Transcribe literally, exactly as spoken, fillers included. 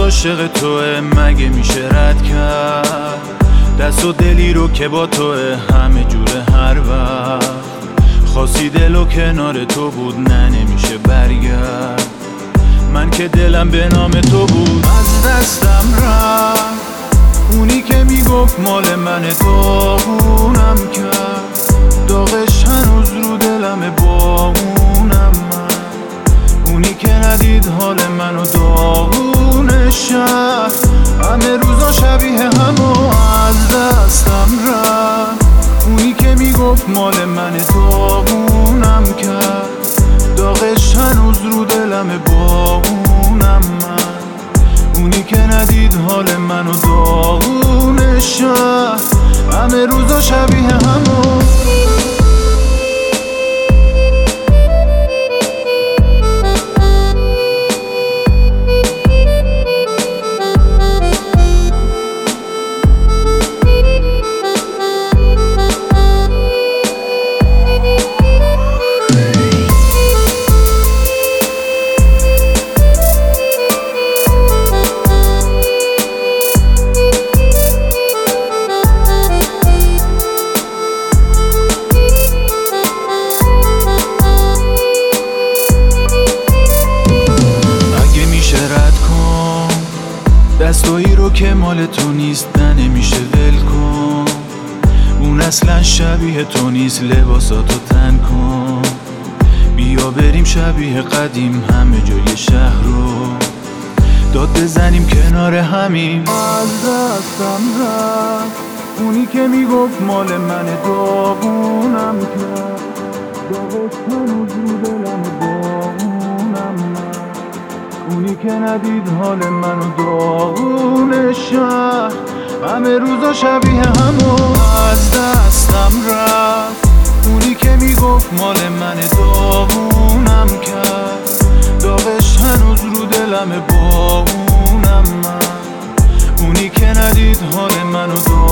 عاشق توه، مگه میشه رد کرد دست و دلی رو که با توه، همه جوره هر وقت خاصی دل و کنار تو بود، نه نمیشه برگرد. من که دلم به نام تو بود از دستم رفت، اونی که میگفت مال منه داغونم کرد، داغش هنوز رو دلمه با اونم من، اونی که ندید حال منو داغون شهر، همه روزا شبیه همو از دستم رفت، اونی که میگفت مال منه داغونم کرد، داغش هنوز رو دلمه با اونم من، اونی که ندید حال منو داغون شهر، همه روزا شبیه همو. دستایی رو که مال تو نیست، نه نمیشه ول کن، اون اصلا شبیه تو نیست، لباساتو تن کن، بیا بریم شبیه قدیم همه جای شهر رو داد بزنیم کنار همیم. از دستم رفت اونی که میگفت مال منه داغونم کرد، داغش هنوز رو دلمه داغونم من، اونی که ندید حال منو داغون شهر، همه روزا شبیه همو از دستم رفت، اونی که میگفت مال منه داغونم کرد، داغش هنوز رو دلمه با اونم من، اونی که ندید حال منو داغون